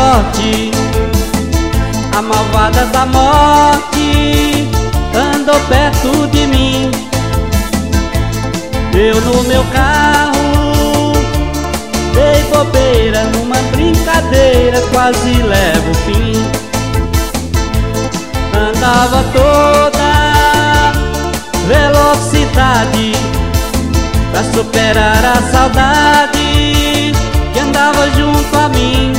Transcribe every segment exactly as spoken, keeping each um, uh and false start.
sorte, a malvada da morte andou perto de mim. Eu no meu carro dei bobeira, numa brincadeira quase levo o fim. Andava toda velocidade pra superar a saudade que andava junto a mim.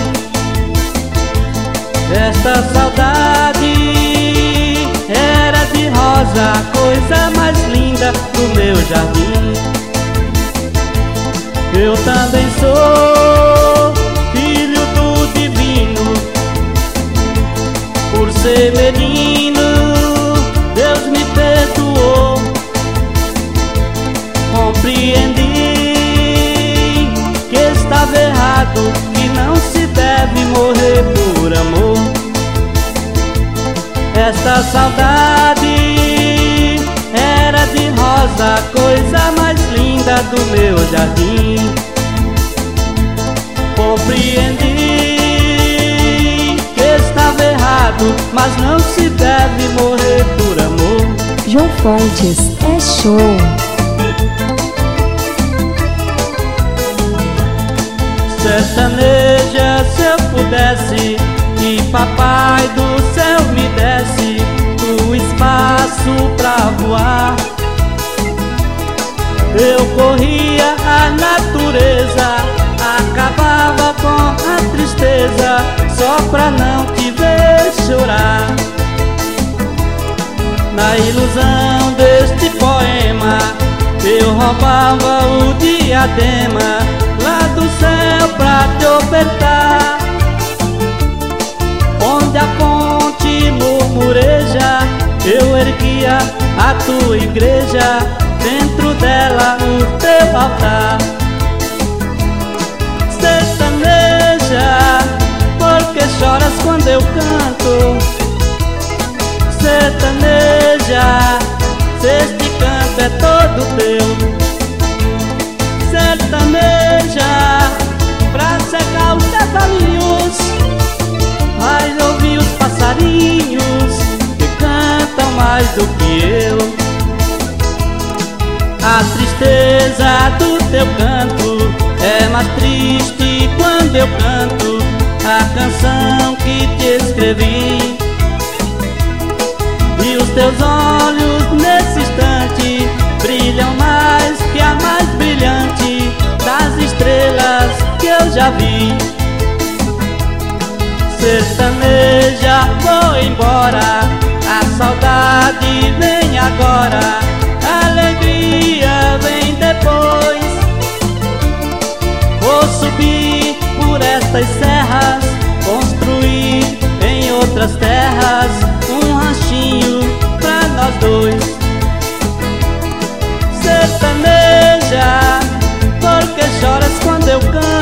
Esta saudade era de rosa, a coisa mais linda do meu jardim. Eu também sou filho do divino, por ser menino Deus me perdoou. Compreendi que estava errado, que não se deve morrer por amor. Esta saudade era de rosa, a coisa mais linda do meu jardim. Compreendi que estava errado, mas não se deve morrer por amor. João Fontes, é show! Sertaneja, se eu pudesse, que papai do céu me desse o espaço pra voar. Eu corria a natureza, acabava com a tristeza, só pra não te ver chorar. Na ilusão deste poema, eu roubava o diadema lá do céu pra te ofertar. Onde a fonte murmureja, eu erguia a tua igreja, dentro dela o teu altar. Sertaneja, por que choras quando eu canto? Sertaneja, se este canto é todo teu. Sertaneja, pra cegar os teus olhinhos, vai ouvir os passarinhos que cantam mais do que eu. A tristeza do teu canto é mais triste quando eu canto a canção que te escrevi. E os teus olhos nesse instante brilham mais que a mais brilhante das estrelas que eu já vi. Sertaneja, vou embora, a saudade vem agora, a alegria vem depois. Vou subir por estas serras, construir em outras terras um ranchinho pra nós dois. Sertaneja, por que choras quando eu canto?